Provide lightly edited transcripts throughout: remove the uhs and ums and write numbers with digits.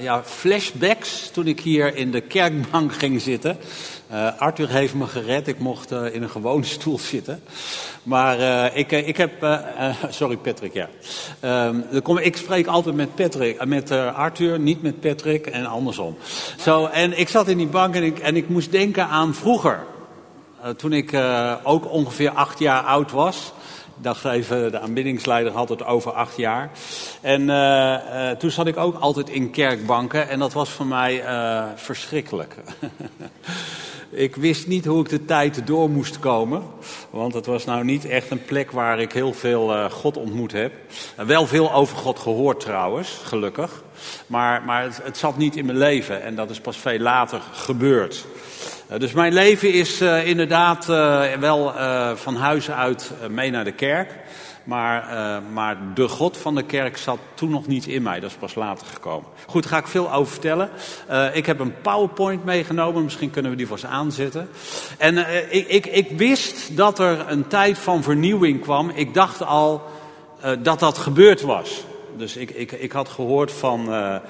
flashbacks toen ik hier in de kerkbank ging zitten. Arthur heeft me gered, ik mocht in een gewone stoel zitten. Maar ik heb... sorry Patrick, ja. Ik spreek altijd met Arthur, niet met Patrick en andersom. En ik zat in die bank en ik moest denken aan vroeger. Toen ik ook ongeveer 8 jaar oud was. Ik dacht even, de aanbiddingsleider had het over 8 jaar. En toen zat ik ook altijd in kerkbanken en dat was voor mij verschrikkelijk. Ik wist niet hoe ik de tijd door moest komen. Want het was nou niet echt een plek waar ik heel veel God ontmoet heb. Wel veel over God gehoord trouwens, gelukkig. Maar het zat niet in mijn leven en dat is pas veel later gebeurd. Dus mijn leven is inderdaad wel van huis uit mee naar de kerk. Maar de God van de kerk zat toen nog niet in mij. Dat is pas later gekomen. Goed, daar ga ik veel over vertellen. Ik heb een PowerPoint meegenomen. Misschien kunnen we die vast aanzetten. En ik wist dat er een tijd van vernieuwing kwam. Ik dacht al dat gebeurd was. Dus ik had gehoord van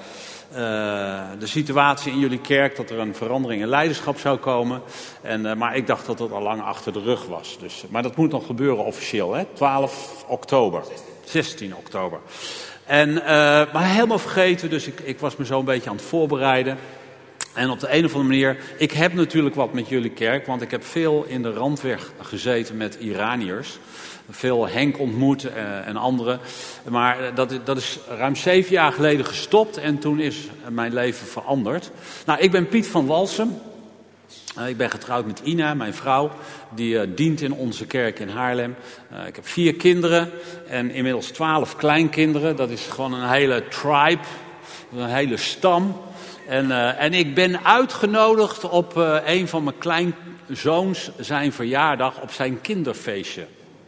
de situatie in jullie kerk, dat er een verandering in leiderschap zou komen. Maar ik dacht dat het al lang achter de rug was. Maar dat moet nog gebeuren officieel, hè? 12 oktober. 16 oktober. Maar helemaal vergeten, dus ik was me zo een beetje aan het voorbereiden. En op de een of andere manier, ik heb natuurlijk wat met jullie kerk, want ik heb veel in de Randweg gezeten met Iraniërs. Veel Henk ontmoet en anderen. Maar dat is ruim 7 jaar geleden gestopt en toen is mijn leven veranderd. Nou, ik ben Piet van Walsum. Ik ben getrouwd met Ina, mijn vrouw. Die dient in onze kerk in Haarlem. Ik heb 4 kinderen en inmiddels 12 kleinkinderen. Dat is gewoon een hele tribe, een hele stam. En ik ben uitgenodigd op een van mijn kleinzoons zijn verjaardag op zijn kinderfeestje.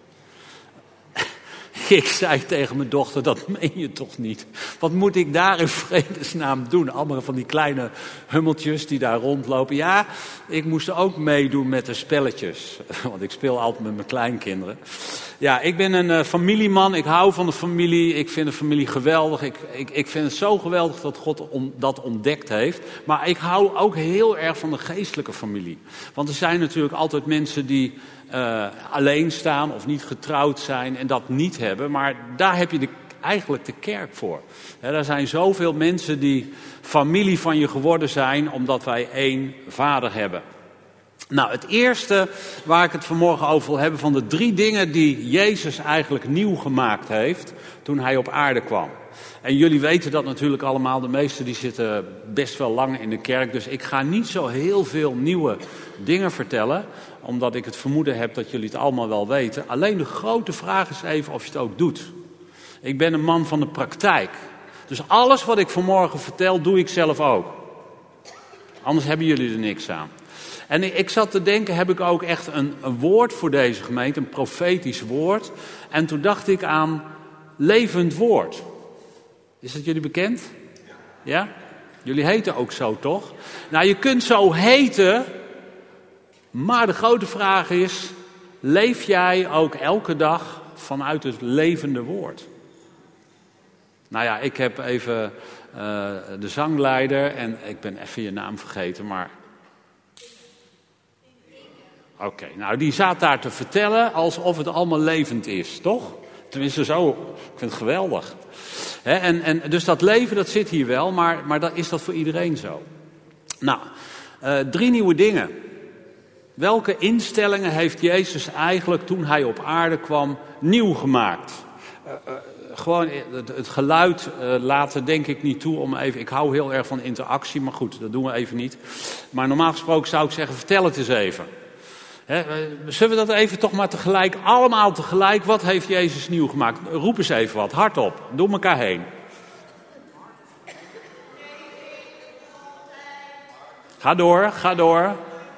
Ik zei tegen mijn dochter, dat meen je toch niet? Wat moet ik daar in vredesnaam doen? Allemaal van die kleine hummeltjes die daar rondlopen. Ja, ik moest ook meedoen met de spelletjes. Want ik speel altijd met mijn kleinkinderen. Ja, ik ben een familieman. Ik hou van de familie. Ik vind de familie geweldig. Ik vind het zo geweldig dat God dat ontdekt heeft. Maar ik hou ook heel erg van de geestelijke familie. Want er zijn natuurlijk altijd mensen die alleen staan of niet getrouwd zijn en dat niet hebben. Maar daar heb je eigenlijk de kerk voor. Er zijn zoveel mensen die familie van je geworden zijn omdat wij één vader hebben. Nou, het eerste waar ik het vanmorgen over wil hebben van de 3 dingen die Jezus eigenlijk nieuw gemaakt heeft toen hij op aarde kwam. En jullie weten dat natuurlijk allemaal, de meesten die zitten best wel lang in de kerk. Dus ik ga niet zo heel veel nieuwe dingen vertellen, omdat ik het vermoeden heb dat jullie het allemaal wel weten. Alleen de grote vraag is even of je het ook doet. Ik ben een man van de praktijk. Dus alles wat ik vanmorgen vertel, doe ik zelf ook. Anders hebben jullie er niks aan. En ik zat te denken, heb ik ook echt een woord voor deze gemeente, een profetisch woord. En toen dacht ik aan levend woord. Is dat jullie bekend? Ja? Jullie heten ook zo, toch? Nou, je kunt zo heten, maar de grote vraag is, leef jij ook elke dag vanuit het levende woord? Nou ja, ik heb even de zangleider en ik ben even je naam vergeten, maar... Oké, nou die zat daar te vertellen alsof het allemaal levend is, toch? Tenminste zo, ik vind het geweldig. Dus dat leven, dat zit hier wel, maar is dat voor iedereen zo? Nou, 3 nieuwe dingen. Welke instellingen heeft Jezus eigenlijk toen hij op aarde kwam nieuw gemaakt? Gewoon het geluid laten denk ik niet toe om even... Ik hou heel erg van interactie, maar goed, dat doen we even niet. Maar normaal gesproken zou ik zeggen, vertel het eens even. Zullen we dat even toch maar tegelijk, allemaal tegelijk, wat heeft Jezus nieuw gemaakt? Roep eens even wat, hardop, door elkaar heen. Ga door.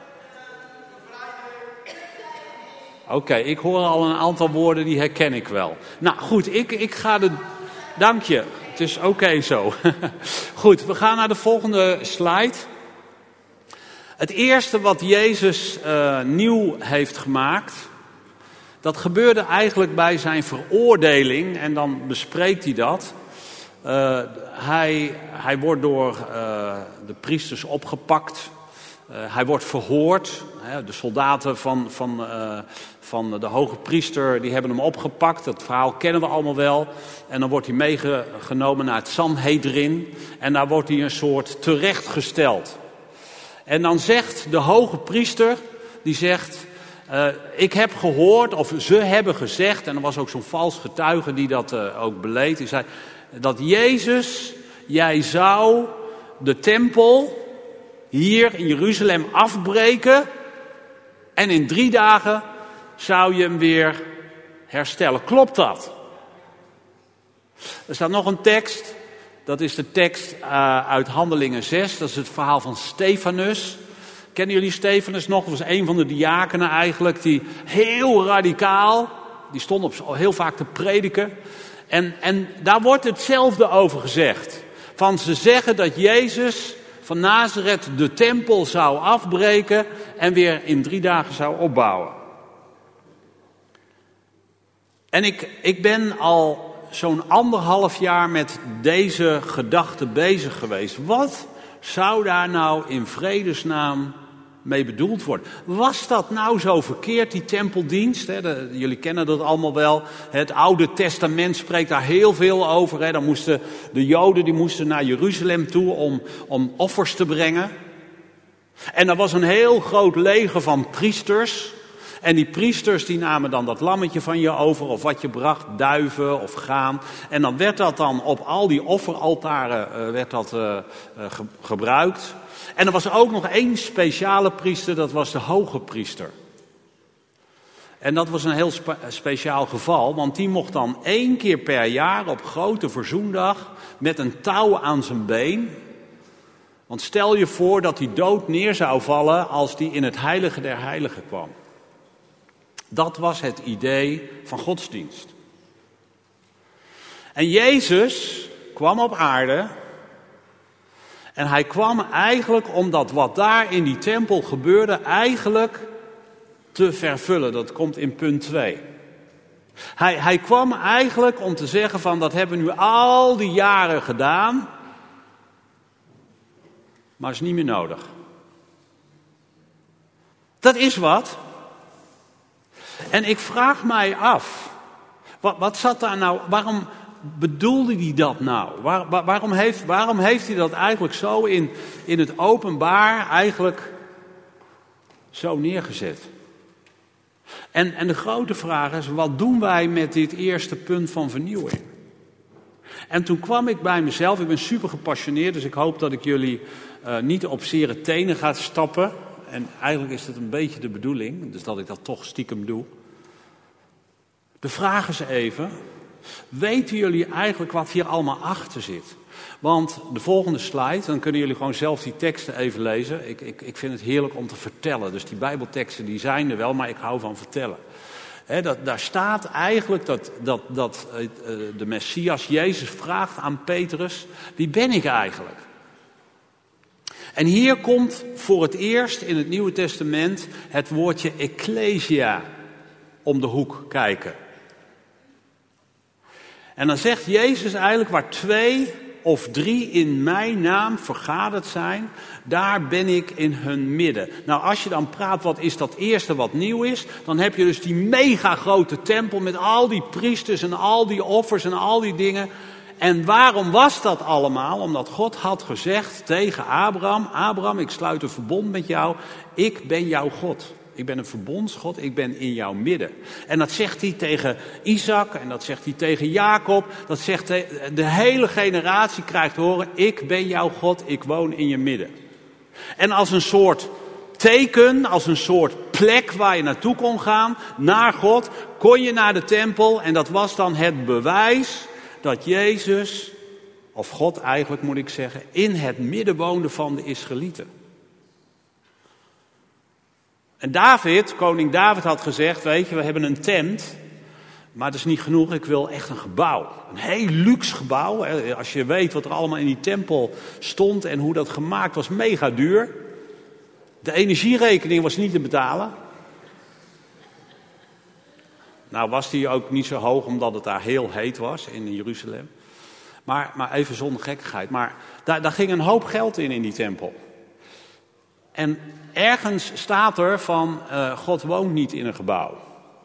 Oké, ik hoor al een aantal woorden, die herken ik wel. Nou goed, ik ga de... Dank je, het is oké zo. Goed, we gaan naar de volgende slide. Het eerste wat Jezus nieuw heeft gemaakt, dat gebeurde eigenlijk bij zijn veroordeling. En dan bespreekt hij dat. Hij wordt door de priesters opgepakt. Hij wordt verhoord. De soldaten van de hoge priester die hebben hem opgepakt. Dat verhaal kennen we allemaal wel. En dan wordt hij meegenomen naar het Sanhedrin. En daar wordt hij een soort terechtgesteld. En dan zegt de hoge priester, die zegt... ik heb gehoord, of ze hebben gezegd... en er was ook zo'n vals getuige die dat ook beleed. Die zei dat Jezus, jij zou de tempel hier in Jeruzalem afbreken... en in 3 dagen zou je hem weer herstellen. Klopt dat? Er staat nog een tekst. Dat is de tekst uit Handelingen 6. Dat is het verhaal van Stefanus. Kennen jullie Stefanus nog? Dat was een van de diakenen eigenlijk. Die heel radicaal. Die stond heel vaak te prediken. En daar wordt hetzelfde over gezegd. Van ze zeggen dat Jezus van Nazareth de tempel zou afbreken. En weer in 3 dagen zou opbouwen. En ik ben al zo'n 1,5 jaar met deze gedachte bezig geweest. Wat zou daar nou in vredesnaam mee bedoeld worden? Was dat nou zo verkeerd, die tempeldienst? Jullie kennen dat allemaal wel. Het Oude Testament spreekt daar heel veel over. Dan moesten de Joden naar Jeruzalem toe om offers te brengen. En er was een heel groot leger van priesters. En die priesters die namen dan dat lammetje van je over, of wat je bracht, duiven of graan. En dan werd dat dan op al die offeraltaren gebruikt. En er was ook nog 1 speciale priester, dat was de hoge priester. En dat was een heel speciaal geval, want die mocht dan 1 keer per jaar op grote verzoendag met een touw aan zijn been. Want stel je voor dat hij dood neer zou vallen als hij in het heilige der heiligen kwam. Dat was het idee van godsdienst. En Jezus kwam op aarde. En hij kwam eigenlijk omdat wat daar in die tempel gebeurde eigenlijk te vervullen. Dat komt in punt 2. Hij kwam eigenlijk om te zeggen van dat hebben we nu al die jaren gedaan. Maar is niet meer nodig. Dat is wat. En ik vraag mij af, wat zat daar nou, waarom bedoelde hij dat nou? Waarom heeft hij dat eigenlijk zo in het openbaar eigenlijk zo neergezet? En de grote vraag is, wat doen wij met dit eerste punt van vernieuwing? En toen kwam ik bij mezelf, ik ben super gepassioneerd, dus ik hoop dat ik jullie niet op zere tenen ga stappen. En eigenlijk is het een beetje de bedoeling, dus dat ik dat toch stiekem doe. De vraag is even, weten jullie eigenlijk wat hier allemaal achter zit? Want de volgende slide, dan kunnen jullie gewoon zelf die teksten even lezen. Ik vind het heerlijk om te vertellen, dus die bijbelteksten die zijn er wel, maar ik hou van vertellen. Daar staat eigenlijk dat de Messias, Jezus, vraagt aan Petrus, wie ben ik eigenlijk? En hier komt voor het eerst in het Nieuwe Testament het woordje ecclesia om de hoek kijken. En dan zegt Jezus eigenlijk, waar 2 of 3 in mijn naam vergaderd zijn, daar ben ik in hun midden. Nou, als je dan praat, wat is dat eerste wat nieuw is, dan heb je dus die mega grote tempel met al die priesters en al die offers en al die dingen. En waarom was dat allemaal? Omdat God had gezegd tegen Abraham, Abraham, ik sluit een verbond met jou, ik ben jouw God. Ik ben een verbondsgod, ik ben in jouw midden. En dat zegt hij tegen Isaac en dat zegt hij tegen Jacob. Dat zegt de hele generatie krijgt te horen, ik ben jouw God, ik woon in je midden. En als een soort teken, als een soort plek waar je naartoe kon gaan, naar God, kon je naar de tempel. En dat was dan het bewijs dat Jezus, of God eigenlijk moet ik zeggen, in het midden woonde van de Israëlieten. En koning David had gezegd, weet je, we hebben een tent, maar dat is niet genoeg, ik wil echt een gebouw. Een heel luxe gebouw, als je weet wat er allemaal in die tempel stond en hoe dat gemaakt was, mega duur. De energierekening was niet te betalen. Nou was die ook niet zo hoog, omdat het daar heel heet was in Jeruzalem. Maar even zonder gekkigheid. Maar daar ging een hoop geld in die tempel. En ergens staat er van, God woont niet in een gebouw.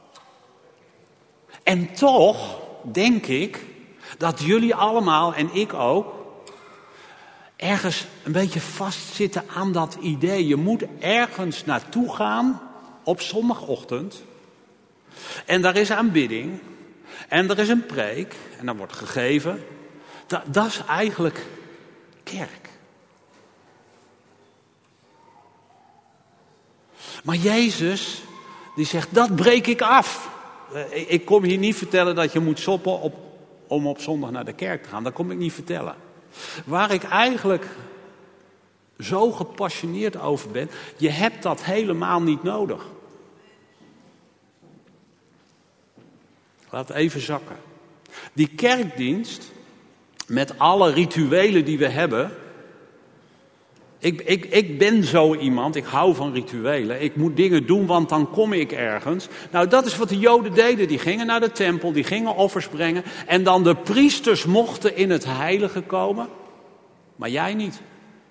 En toch denk ik dat jullie allemaal, en ik ook, ergens een beetje vastzitten aan dat idee. Je moet ergens naartoe gaan op zondagochtend. En daar is aanbidding. En er is een preek. En dan wordt gegeven. Dat is eigenlijk kerk. Maar Jezus, die zegt, dat breek ik af. Ik kom hier niet vertellen dat je moet soppen om op zondag naar de kerk te gaan. Dat kom ik niet vertellen. Waar ik eigenlijk zo gepassioneerd over ben, je hebt dat helemaal niet nodig. Laat het even zakken. Die kerkdienst, met alle rituelen die we hebben. Ik ben zo iemand, ik hou van rituelen. Ik moet dingen doen, want dan kom ik ergens. Nou, dat is wat de Joden deden. Die gingen naar de tempel, die gingen offers brengen. En dan de priesters mochten in het heilige komen. Maar jij niet.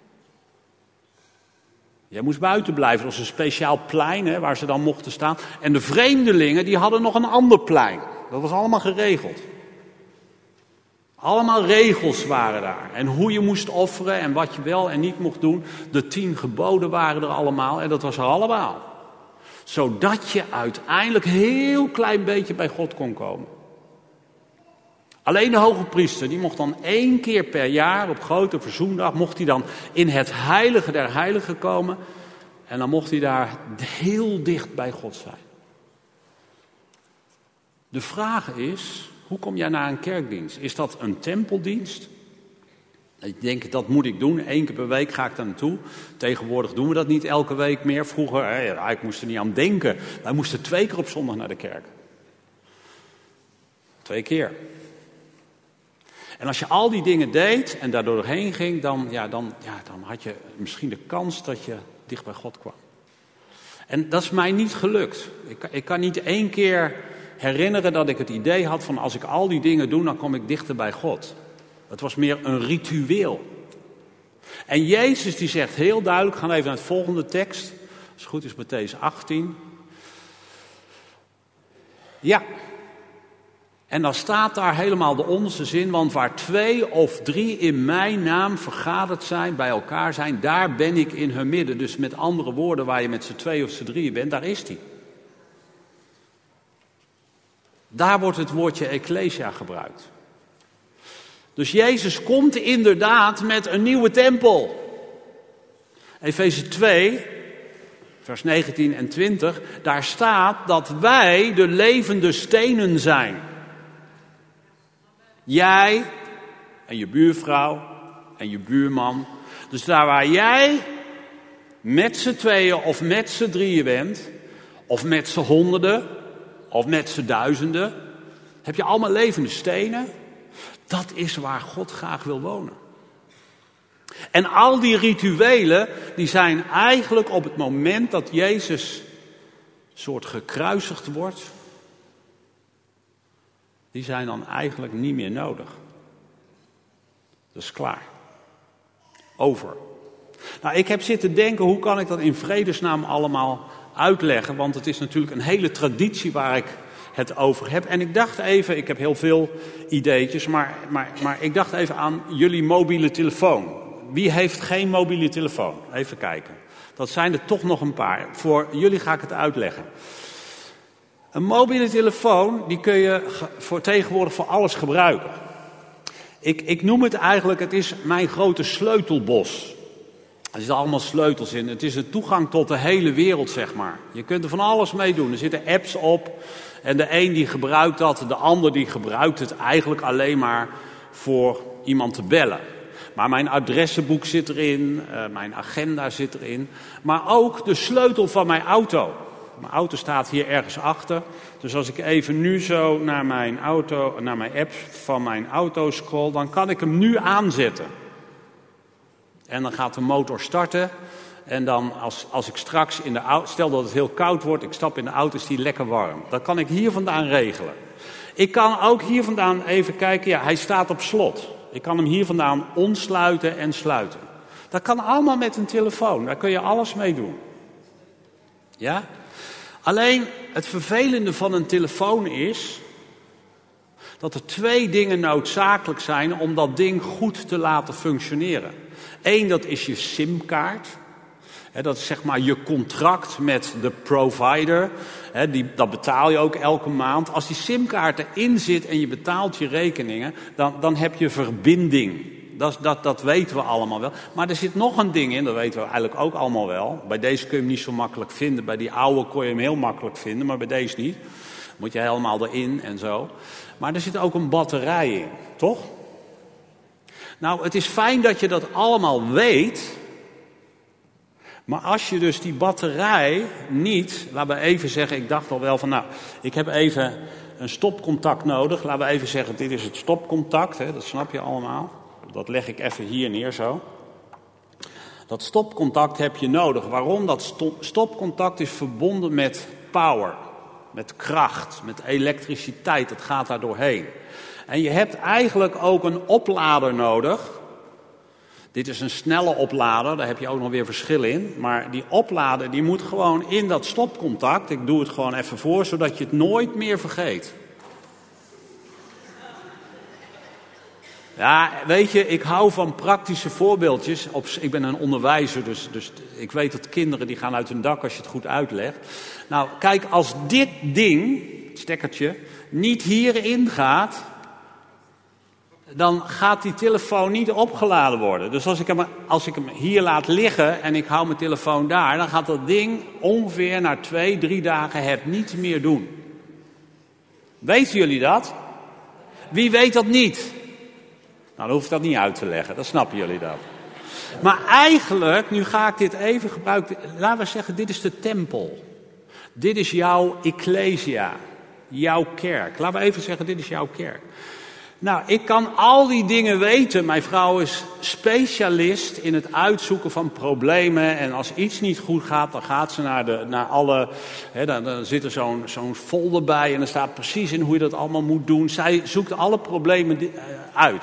Jij moest buiten blijven. Er was een speciaal plein waar ze dan mochten staan. En de vreemdelingen die hadden nog een ander plein. Dat was allemaal geregeld. Allemaal regels waren daar. En hoe je moest offeren en wat je wel en niet mocht doen. De 10 geboden waren er allemaal en dat was er allemaal. Zodat je uiteindelijk heel klein beetje bij God kon komen. Alleen de hoge priester, die mocht dan 1 keer per jaar op grote verzoendag, mocht hij dan in het heilige der heiligen komen. En dan mocht hij daar heel dicht bij God zijn. De vraag is, hoe kom jij naar een kerkdienst? Is dat een tempeldienst? Ik denk, dat moet ik doen. 1 keer per week ga ik daar naartoe. Tegenwoordig doen we dat niet elke week meer. Vroeger, ik moest er niet aan denken. Wij moesten 2 keer op zondag naar de kerk. 2 keer. En als je al die dingen deed en daar doorheen ging, dan had je misschien de kans dat je dicht bij God kwam. En dat is mij niet gelukt. Ik kan niet 1 keer herinneren dat ik het idee had van als ik al die dingen doe, dan kom ik dichter bij God. Het was meer een ritueel. En Jezus die zegt heel duidelijk, we gaan even naar het volgende tekst. Als het goed is Mattheüs 18. Ja. En dan staat daar helemaal de onderste zin, want waar 2 of 3 in mijn naam vergaderd zijn, bij elkaar zijn, daar ben ik in hun midden. Dus met andere woorden, waar je met z'n 2 of z'n 3 bent, daar is hij. Daar wordt het woordje ecclesia gebruikt. Dus Jezus komt inderdaad met een nieuwe tempel. Efeze 2, vers 19 en 20, daar staat dat wij de levende stenen zijn. Jij en je buurvrouw en je buurman. Dus daar waar jij met z'n 2 of met z'n 3 bent, of met z'n 100, of met z'n 1000, heb je allemaal levende stenen. Dat is waar God graag wil wonen. En al die rituelen, die zijn eigenlijk op het moment dat Jezus soort gekruisigd wordt, die zijn dan eigenlijk niet meer nodig. Dat is klaar. Over. Nou, ik heb zitten denken, hoe kan ik dat in vredesnaam allemaal uitleggen? Want het is natuurlijk een hele traditie waar ik het over heb. En ik dacht even, ik heb heel veel ideetjes, maar ik dacht even aan jullie mobiele telefoon. Wie heeft geen mobiele telefoon? Even kijken. Dat zijn er toch nog een paar. Voor jullie ga ik het uitleggen. Een mobiele telefoon, die kun je tegenwoordig voor alles gebruiken. Ik noem het eigenlijk, het is mijn grote sleutelbos. Er zitten allemaal sleutels in. Het is een toegang tot de hele wereld, zeg maar. Je kunt er van alles mee doen. Er zitten apps op. En de een die gebruikt dat, de ander die gebruikt het eigenlijk alleen maar voor iemand te bellen. Maar mijn adressenboek zit erin, mijn agenda zit erin. Maar ook de sleutel van mijn auto. Mijn auto staat hier ergens achter. Dus als ik even nu zo naar mijn app van mijn auto scroll, dan kan ik hem nu aanzetten. En dan gaat de motor starten. En dan als ik straks in de auto, stel dat het heel koud wordt, ik stap in de auto, is die lekker warm. Dat kan ik hier vandaan regelen. Ik kan ook hier vandaan even kijken, ja, hij staat op slot. Ik kan hem hier vandaan ontsluiten en sluiten. Dat kan allemaal met een telefoon. Daar kun je alles mee doen. Ja? Alleen het vervelende van een telefoon is dat er 2 dingen noodzakelijk zijn om dat ding goed te laten functioneren. 1, dat is je simkaart. Dat is zeg maar je contract met de provider. Dat betaal je ook elke maand. Als die simkaart erin zit en je betaalt je rekeningen, dan heb je verbinding. Dat weten we allemaal wel. Maar er zit nog een ding in, dat weten we eigenlijk ook allemaal wel. Bij deze kun je hem niet zo makkelijk vinden. Bij die oude kon je hem heel makkelijk vinden, maar bij deze niet. Moet je helemaal erin en zo. Maar er zit ook een batterij in, toch? Nou, het is fijn dat je dat allemaal weet. Maar als je dus die batterij niet, laten we even zeggen, ik dacht al wel van nou, ik heb even een stopcontact nodig. Laten we even zeggen, dit is het stopcontact, dat snap je allemaal. Dat leg ik even hier neer zo. Dat stopcontact heb je nodig. Waarom? Dat stopcontact is verbonden met power, met kracht, met elektriciteit. Dat gaat daar doorheen. En je hebt eigenlijk ook een oplader nodig. Dit is een snelle oplader, daar heb je ook nog weer verschil in. Maar die oplader die moet gewoon in dat stopcontact. Ik doe het gewoon even voor, zodat je het nooit meer vergeet. Ja, weet je, ik hou van praktische voorbeeldjes. Ik ben een onderwijzer, dus ik weet dat kinderen die gaan uit hun dak als je het goed uitlegt. Nou, kijk, als dit ding, het stekkertje, niet hierin gaat, dan gaat die telefoon niet opgeladen worden. Dus als ik hem hier laat liggen en ik hou mijn telefoon daar, dan gaat dat ding ongeveer na 2-3 dagen het niet meer doen. Weten jullie dat? Wie weet dat niet? Nou, dan hoef ik dat niet uit te leggen, dan snappen jullie dat. Maar eigenlijk, nu ga ik dit even gebruiken, laten we zeggen, dit is de tempel. Dit is jouw ecclesia, jouw kerk. Laten we even zeggen, dit is jouw kerk. Nou, ik kan al die dingen weten. Mijn vrouw is specialist in het uitzoeken van problemen. En als iets niet goed gaat, dan gaat ze naar alle... Dan zit er zo'n folder bij en er staat precies in hoe je dat allemaal moet doen. Zij zoekt alle problemen uit.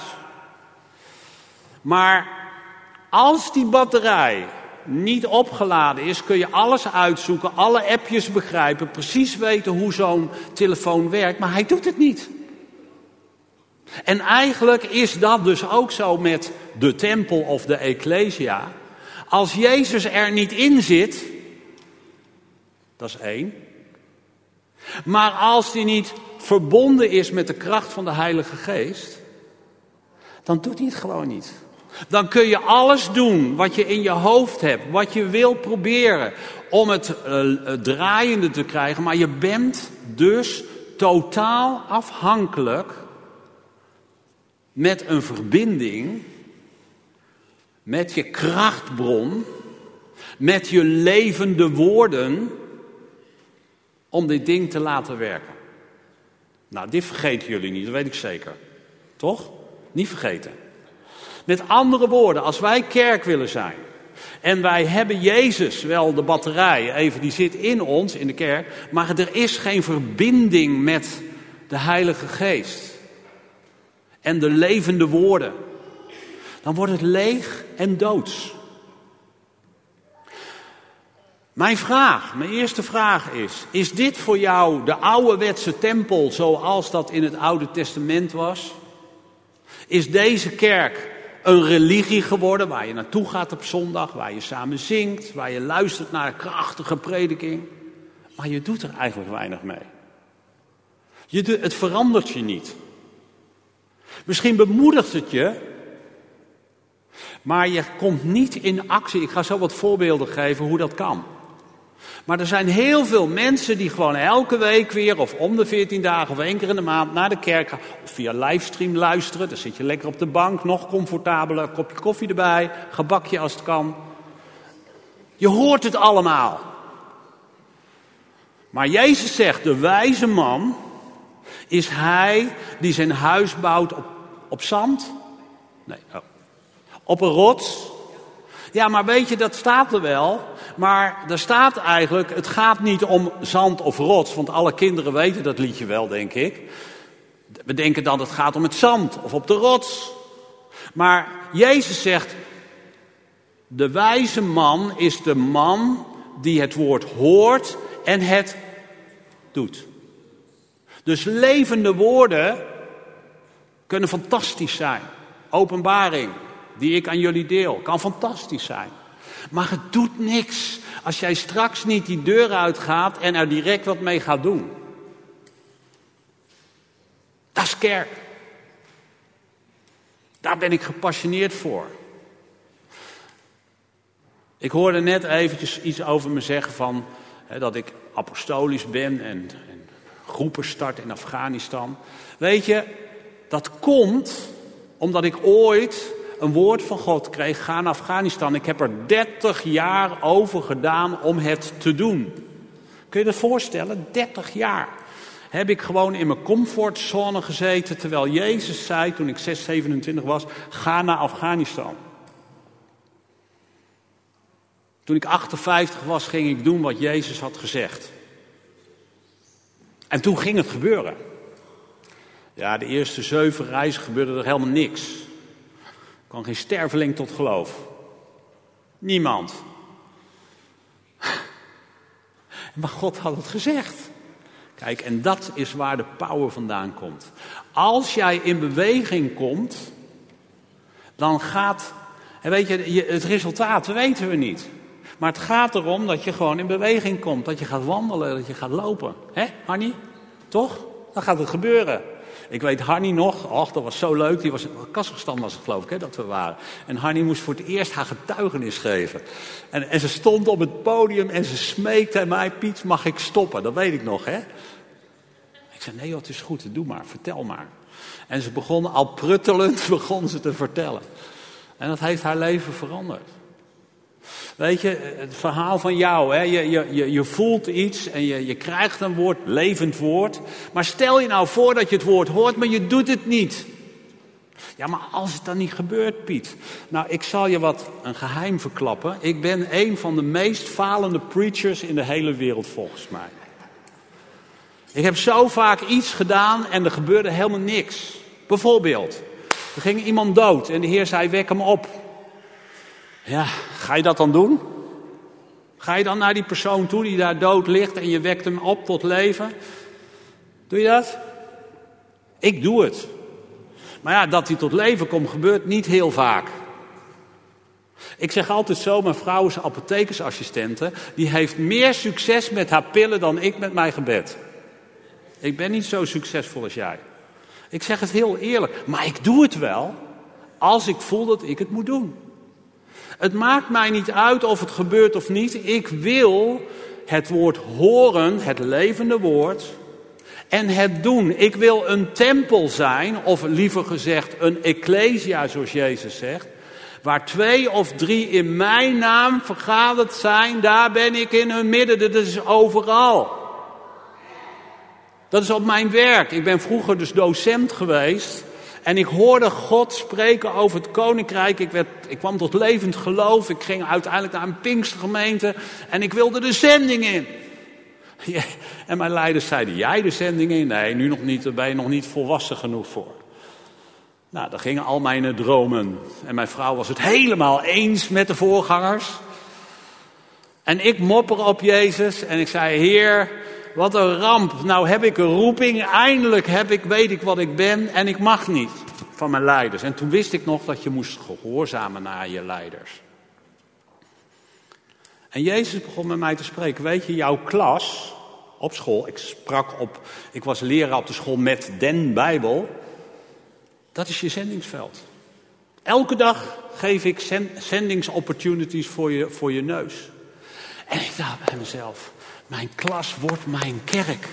Maar als die batterij niet opgeladen is, kun je alles uitzoeken, alle appjes begrijpen, precies weten hoe zo'n telefoon werkt. Maar hij doet het niet. En eigenlijk is dat dus ook zo met de tempel of de ecclesia. Als Jezus er niet in zit, dat is 1. Maar als die niet verbonden is met de kracht van de Heilige Geest, dan doet hij het gewoon niet. Dan kun je alles doen wat je in je hoofd hebt, wat je wil proberen om het draaiende te krijgen. Maar je bent dus totaal afhankelijk met een verbinding, met je krachtbron, met je levende woorden, om dit ding te laten werken. Nou, dit vergeten jullie niet, dat weet ik zeker. Toch? Niet vergeten. Met andere woorden, als wij kerk willen zijn en wij hebben Jezus, wel de batterij, even die zit in ons, in de kerk, maar er is geen verbinding met de Heilige Geest en de levende woorden, dan wordt het leeg en doods. Mijn eerste vraag is dit voor jou de ouderwetse tempel zoals dat in het Oude Testament was? Is deze kerk een religie geworden waar je naartoe gaat op zondag, waar je samen zingt, waar je luistert naar een krachtige prediking, maar je doet er eigenlijk weinig mee? Het verandert je niet. Misschien bemoedigt het je, maar je komt niet in actie. Ik ga zo wat voorbeelden geven hoe dat kan. Maar er zijn heel veel mensen die gewoon elke week weer, of om de 14 dagen of 1 keer in de maand naar de kerk gaan. Of via livestream luisteren, dan zit je lekker op de bank, nog comfortabeler, kopje koffie erbij, gebakje als het kan. Je hoort het allemaal. Maar Jezus zegt, de wijze man is hij die zijn huis bouwt op zand? Nee, op een rots. Ja, maar weet je, dat staat er wel. Maar er staat eigenlijk, het gaat niet om zand of rots. Want alle kinderen weten dat liedje wel, denk ik. We denken dan, het gaat om het zand of op de rots. Maar Jezus zegt, de wijze man is de man die het woord hoort en het doet. Dus levende woorden kunnen fantastisch zijn. Openbaring die ik aan jullie deel, kan fantastisch zijn. Maar het doet niks als jij straks niet die deur uitgaat en er direct wat mee gaat doen. Dat is kerk. Daar ben ik gepassioneerd voor. Ik hoorde net eventjes iets over me zeggen van dat ik apostolisch ben en groepen start in Afghanistan. Weet je, dat komt omdat ik ooit een woord van God kreeg, ga naar Afghanistan. Ik heb er 30 jaar over gedaan om het te doen. Kun je je dat voorstellen? 30 jaar heb ik gewoon in mijn comfortzone gezeten, terwijl Jezus zei, toen ik 27 was, ga naar Afghanistan. Toen ik 58 was, ging ik doen wat Jezus had gezegd. En toen ging het gebeuren. Ja, de eerste 7 reizen gebeurde er helemaal niks. Er kwam geen sterveling tot geloof. Niemand. Maar God had het gezegd. Kijk, en dat is waar de power vandaan komt. Als jij in beweging komt, dan gaat... En weet je, het resultaat weten we niet. Maar het gaat erom dat je gewoon in beweging komt. Dat je gaat wandelen, dat je gaat lopen. Hè, Hannie? Toch? Dan gaat het gebeuren. Ik weet Hannie nog, och, dat was zo leuk. Die was in Kazachstan was het geloof ik, hè, dat we waren. En Hannie moest voor het eerst haar getuigenis geven. En ze stond op het podium en ze smeekte mij, Piet, mag ik stoppen? Dat weet ik nog, hè. Ik zei, nee joh, het is goed, doe maar, vertel maar. En ze begon al pruttelend, begon ze te vertellen. En dat heeft haar leven veranderd. Weet je, het verhaal van jou, hè? Je voelt iets en je krijgt een woord, levend woord. Maar stel je nou voor dat je het woord hoort, maar je doet het niet. Ja, maar als het dan niet gebeurt, Piet. Nou, ik zal je een geheim verklappen. Ik ben een van de meest falende preachers in de hele wereld, volgens mij. Ik heb zo vaak iets gedaan en er gebeurde helemaal niks. Bijvoorbeeld, er ging iemand dood en de Heer zei, wek hem op. Ja, ga je dat dan doen? Ga je dan naar die persoon toe die daar dood ligt en je wekt hem op tot leven? Doe je dat? Ik doe het. Maar ja, dat hij tot leven komt gebeurt niet heel vaak. Ik zeg altijd zo, mijn vrouw is apothekersassistente. Die heeft meer succes met haar pillen dan ik met mijn gebed. Ik ben niet zo succesvol als jij. Ik zeg het heel eerlijk. Maar ik doe het wel als ik voel dat ik het moet doen. Het maakt mij niet uit of het gebeurt of niet. Ik wil het woord horen, het levende woord, en het doen. Ik wil een tempel zijn, of liever gezegd een ecclesia, zoals Jezus zegt. Waar 2 of 3 in mijn naam vergaderd zijn, daar ben ik in hun midden. Dat is overal. Dat is op mijn werk. Ik ben vroeger dus docent geweest. En ik hoorde God spreken over het koninkrijk. Ik kwam tot levend geloof. Ik ging uiteindelijk naar een Pinkstergemeente. En ik wilde de zending in. Ja, en mijn leiders zeiden, jij de zending in? Nee, nu nog niet. Daar ben je nog niet volwassen genoeg voor. Nou, daar gingen al mijn dromen. En mijn vrouw was het helemaal eens met de voorgangers. En ik mopper op Jezus. En ik zei, Heer, wat een ramp. Nou heb ik een roeping. Eindelijk weet ik wat ik ben. En ik mag niet van mijn leiders. En toen wist ik nog dat je moest gehoorzamen naar je leiders. En Jezus begon met mij te spreken. Weet je, jouw klas op school. Ik was leraar op de school met den Bijbel. Dat is je zendingsveld. Elke dag geef ik zendingsopportunities voor je neus. En ik dacht bij mezelf, mijn klas wordt mijn kerk.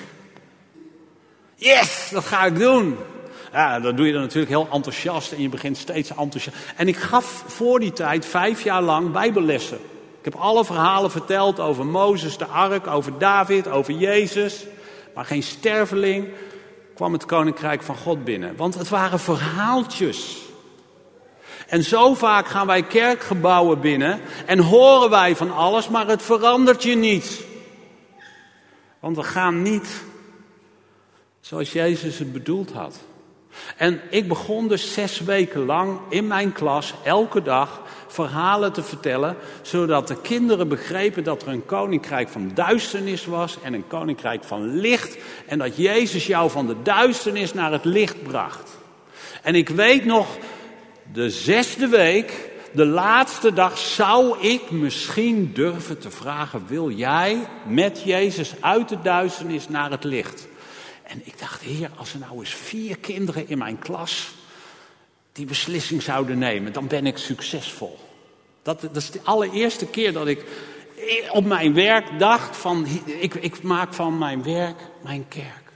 Yes, dat ga ik doen. Ja, dat doe je dan natuurlijk heel enthousiast en je begint steeds enthousiast. En ik gaf voor die tijd 5 jaar lang bijbellessen. Ik heb alle verhalen verteld over Mozes, de ark, over David, over Jezus. Maar geen sterveling kwam het koninkrijk van God binnen. Want het waren verhaaltjes. En zo vaak gaan wij kerkgebouwen binnen en horen wij van alles, maar het verandert je niet. Want we gaan niet zoals Jezus het bedoeld had. En ik begon dus 6 weken lang in mijn klas elke dag verhalen te vertellen, zodat de kinderen begrepen dat er een koninkrijk van duisternis was en een koninkrijk van licht. En dat Jezus jou van de duisternis naar het licht bracht. En ik weet nog, de 6e week, de laatste dag, zou ik misschien durven te vragen: wil jij met Jezus uit de duisternis naar het licht? En ik dacht, Heer, als er nou eens 4 kinderen in mijn klas die beslissing zouden nemen, dan ben ik succesvol. Dat is de allereerste keer dat ik op mijn werk dacht van, ik maak van mijn werk mijn kerk.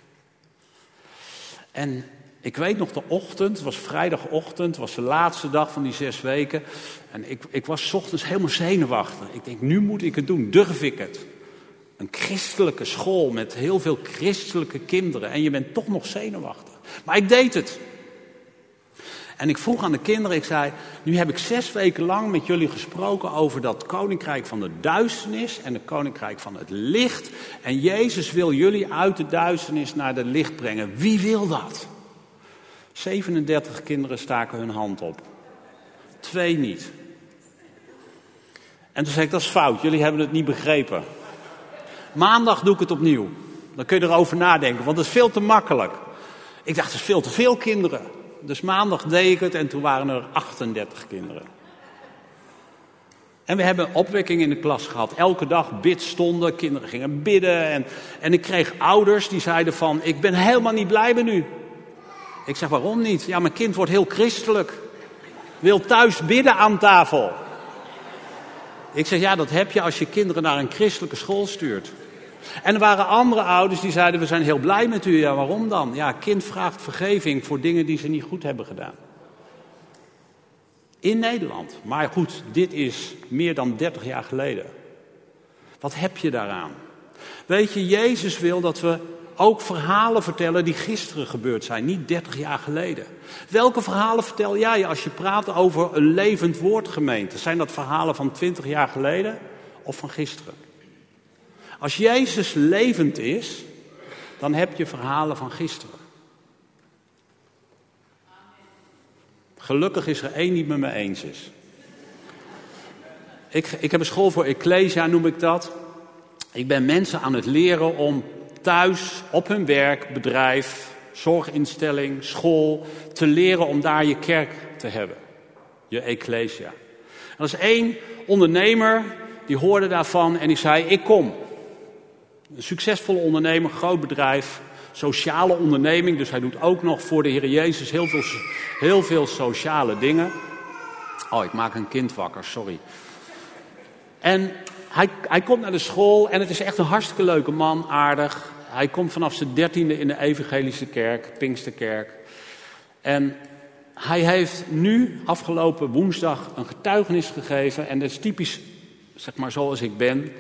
En ik weet nog de ochtend, het was vrijdagochtend, het was de laatste dag van die 6 weken. En ik was 's ochtends helemaal zenuwachtig. Ik denk, nu moet ik het doen, durf ik het? Een christelijke school met heel veel christelijke kinderen. En je bent toch nog zenuwachtig. Maar ik deed het. En ik vroeg aan de kinderen, ik zei, nu heb ik 6 weken lang met jullie gesproken over dat koninkrijk van de duisternis en het koninkrijk van het licht. En Jezus wil jullie uit de duisternis naar het licht brengen. Wie wil dat? 37 kinderen staken hun hand op. 2 niet. En toen zei ik, dat is fout, jullie hebben het niet begrepen. Maandag doe ik het opnieuw. Dan kun je erover nadenken, want dat is veel te makkelijk. Ik dacht, dat is veel te veel kinderen. Dus maandag deed ik het en toen waren er 38 kinderen. En we hebben opwekking in de klas gehad. Elke dag bidstonden, kinderen gingen bidden. En ik kreeg ouders die zeiden van, ik ben helemaal niet blij met u. Ik zeg, waarom niet? Ja, mijn kind wordt heel christelijk. Wil thuis bidden aan tafel. Ik zeg, ja, dat heb je als je kinderen naar een christelijke school stuurt. En er waren andere ouders die zeiden, we zijn heel blij met u. Ja, waarom dan? Ja, kind vraagt vergeving voor dingen die ze niet goed hebben gedaan. In Nederland. Maar goed, dit is meer dan 30 jaar geleden. Wat heb je daaraan? Weet je, Jezus wil dat we ook verhalen vertellen die gisteren gebeurd zijn, niet 30 jaar geleden. Welke verhalen vertel jij als je praat over een levend woordgemeente? Zijn dat verhalen van 20 jaar geleden of van gisteren? Als Jezus levend is, dan heb je verhalen van gisteren. Gelukkig is er 1 die het met me eens is. Ik heb een school voor Ecclesia, noem ik dat. Ik ben mensen aan het leren om thuis, op hun werk, bedrijf, zorginstelling, school, te leren om daar je kerk te hebben. Je Ecclesia. En er is 1 ondernemer, die hoorde daarvan en die zei, ik kom. Een succesvolle ondernemer, groot bedrijf, sociale onderneming. Dus hij doet ook nog voor de Heer Jezus heel veel sociale dingen. Oh, ik maak een kind wakker, sorry. En hij komt naar de school en het is echt een hartstikke leuke man, aardig. Hij komt vanaf zijn 13e in de evangelische kerk, Pinksterkerk. En hij heeft nu, afgelopen woensdag, een getuigenis gegeven. En dat is typisch, zeg maar zoals ik ben.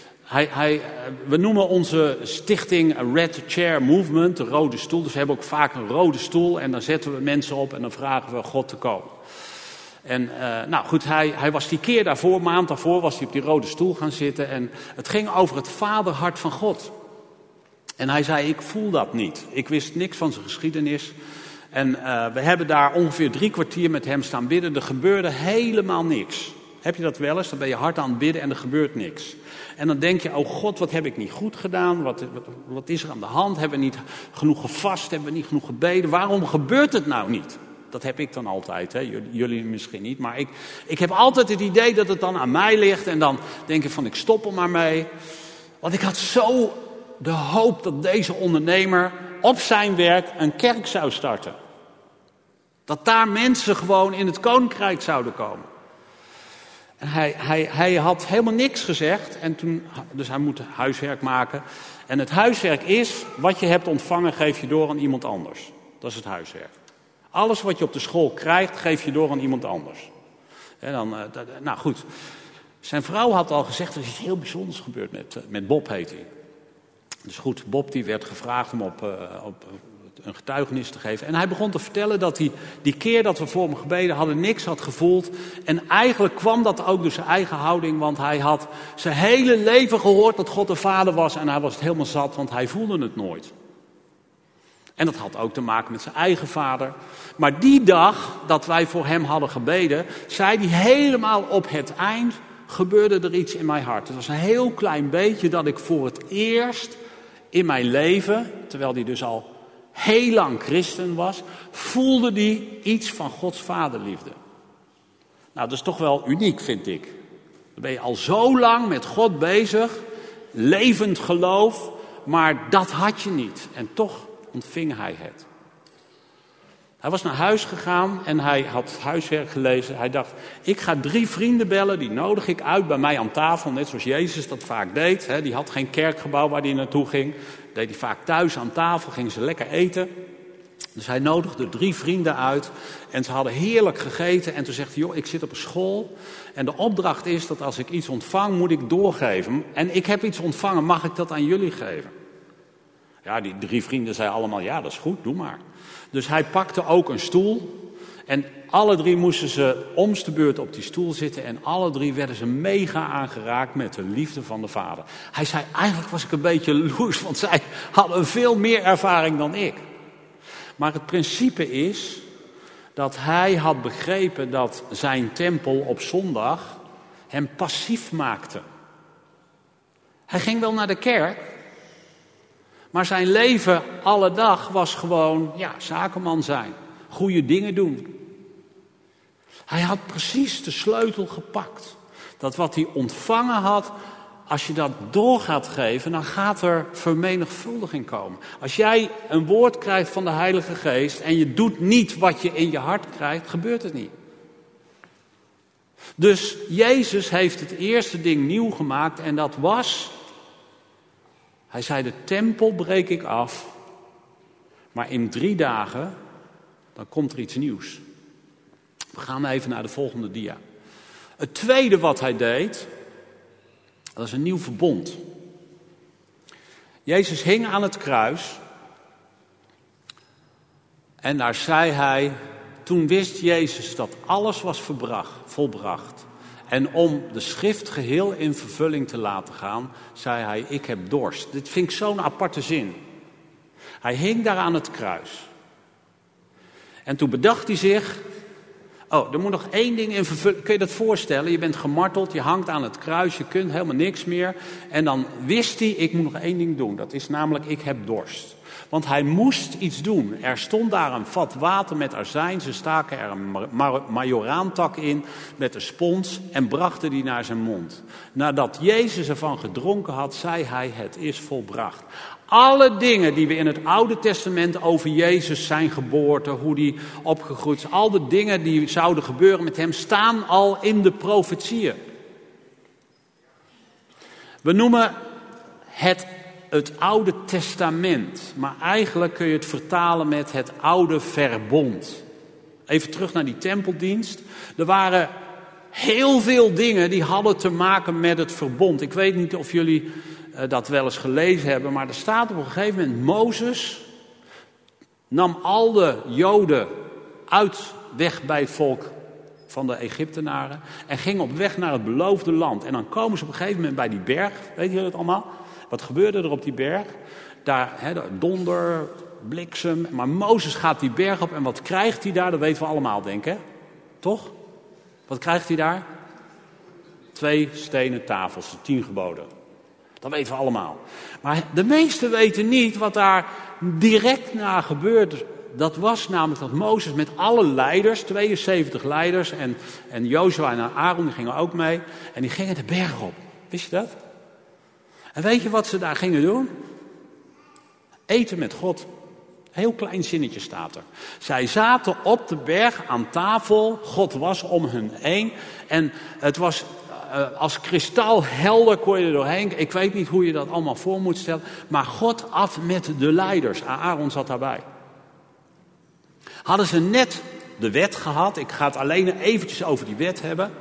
We noemen onze stichting Red Chair Movement, de rode stoel. Dus we hebben ook vaak een rode stoel en dan zetten we mensen op en dan vragen we God te komen. En nou goed, hij was die keer daarvoor, maand daarvoor, was hij op die rode stoel gaan zitten. En het ging over het vaderhart van God. En hij zei, ik voel dat niet. Ik wist niks van zijn geschiedenis. En we hebben daar ongeveer 3 kwartier met hem staan bidden. Er gebeurde helemaal niks. Heb je dat wel eens? Dan ben je hard aan het bidden en er gebeurt niks. En dan denk je, oh God, wat heb ik niet goed gedaan? Wat is er aan de hand? Hebben we niet genoeg gevast? Hebben we niet genoeg gebeden? Waarom gebeurt het nou niet? Dat heb ik dan altijd, hè? Jullie misschien niet. Maar ik heb altijd het idee dat het dan aan mij ligt. En dan denk ik van, ik stop er maar mee. Want ik had zo de hoop dat deze ondernemer op zijn werk een kerk zou starten. Dat daar mensen gewoon in het koninkrijk zouden komen. En hij had helemaal niks gezegd. En toen, dus hij moet huiswerk maken. En het huiswerk is, wat je hebt ontvangen, geef je door aan iemand anders. Dat is het huiswerk. Alles wat je op de school krijgt, geef je door aan iemand anders. En dan, nou goed. Zijn vrouw had al gezegd, er is iets heel bijzonders gebeurd met Bob, heet hij. Dus goed, Bob die werd gevraagd om op een getuigenis te geven. En hij begon te vertellen dat hij die keer dat we voor hem gebeden hadden niks had gevoeld. En eigenlijk kwam dat ook door zijn eigen houding. Want hij had zijn hele leven gehoord dat God de Vader was. En hij was het helemaal zat, want hij voelde het nooit. En dat had ook te maken met zijn eigen vader. Maar die dag dat wij voor hem hadden gebeden, zei hij helemaal op het eind, gebeurde er iets in mijn hart. Het was een heel klein beetje dat ik voor het eerst in mijn leven, terwijl hij dus al heel lang christen was, voelde hij iets van Gods vaderliefde. Nou, dat is toch wel uniek, vind ik. Dan ben je al zo lang met God bezig, levend geloof, maar dat had je niet. En toch ontving hij het. Hij was naar huis gegaan en hij had huiswerk gelezen. Hij dacht, ik ga 3 vrienden bellen, die nodig ik uit bij mij aan tafel. Net zoals Jezus dat vaak deed. Die had geen kerkgebouw waar hij naartoe ging. Dat deed hij vaak thuis aan tafel, gingen ze lekker eten. Dus hij nodigde 3 vrienden uit en ze hadden heerlijk gegeten. En toen zegt hij, joh, ik zit op een school en de opdracht is dat als ik iets ontvang, moet ik doorgeven. En ik heb iets ontvangen, mag ik dat aan jullie geven? Ja, die 3 vrienden zeiden allemaal, ja, dat is goed, doe maar. Dus hij pakte ook een stoel en alle 3 moesten ze om's de beurt op die stoel zitten en alle 3 werden ze mega aangeraakt met de liefde van de vader. Hij zei, eigenlijk was ik een beetje jaloers, want zij hadden veel meer ervaring dan ik. Maar het principe is dat hij had begrepen dat zijn tempel op zondag hem passief maakte. Hij ging wel naar de kerk, maar zijn leven alle dag was gewoon, zakenman zijn. Goede dingen doen. Hij had precies de sleutel gepakt. Dat wat hij ontvangen had, als je dat door gaat geven, dan gaat er vermenigvuldiging komen. Als jij een woord krijgt van de Heilige Geest en je doet niet wat je in je hart krijgt, gebeurt het niet. Dus Jezus heeft het eerste ding nieuw gemaakt en dat was, hij zei, de tempel breek ik af, maar in 3 dagen, dan komt er iets nieuws. We gaan even naar de volgende dia. Het tweede wat hij deed, dat is een nieuw verbond. Jezus hing aan het kruis en daar zei hij, toen wist Jezus dat alles was volbracht. En om de schrift geheel in vervulling te laten gaan, zei hij, ik heb dorst. Dit vind ik zo'n aparte zin. Hij hing daar aan het kruis. En toen bedacht hij zich, er moet nog 1 ding in vervulling. Kun je dat voorstellen? Je bent gemarteld, je hangt aan het kruis, je kunt helemaal niks meer. En dan wist hij, ik moet nog 1 ding doen. Dat is namelijk, ik heb dorst. Want hij moest iets doen. Er stond daar een vat water met azijn. Ze staken er een majoraantak in met een spons en brachten die naar zijn mond. Nadat Jezus ervan gedronken had, zei hij, het is volbracht. Alle dingen die we in het Oude Testament over Jezus, zijn geboorte, hoe die opgegroeid is, al de dingen die zouden gebeuren met hem, staan al in de profetieën. We noemen het Oude Testament, maar eigenlijk kun je het vertalen met het Oude Verbond. Even terug naar die tempeldienst. Er waren heel veel dingen die hadden te maken met het verbond. Ik weet niet of jullie dat wel eens gelezen hebben, maar er staat op een gegeven moment, Mozes nam al de Joden weg bij het volk van de Egyptenaren en ging op weg naar het beloofde land. En dan komen ze op een gegeven moment bij die berg, weet jullie het allemaal? Wat gebeurde er op die berg? Daar, donder, bliksem, maar Mozes gaat die berg op en wat krijgt hij daar? Dat weten we allemaal, denk ik, hè? Toch? Wat krijgt hij daar? 2 stenen tafels, de 10 geboden. Dat weten we allemaal. Maar de meesten weten niet wat daar direct na gebeurde. Dat was namelijk dat Mozes met alle leiders, 72 leiders, en Jozua en Aaron, die gingen ook mee. En die gingen de berg op. Wist je dat? En weet je wat ze daar gingen doen? Eten met God. Heel klein zinnetje staat er. Zij zaten op de berg aan tafel. God was om hen heen. En het was als kristalhelder, kon je er doorheen. Ik weet niet hoe je dat allemaal voor moet stellen. Maar God at met de leiders. Aaron zat daarbij. Hadden ze net de wet gehad. Ik ga het alleen eventjes over die wet hebben.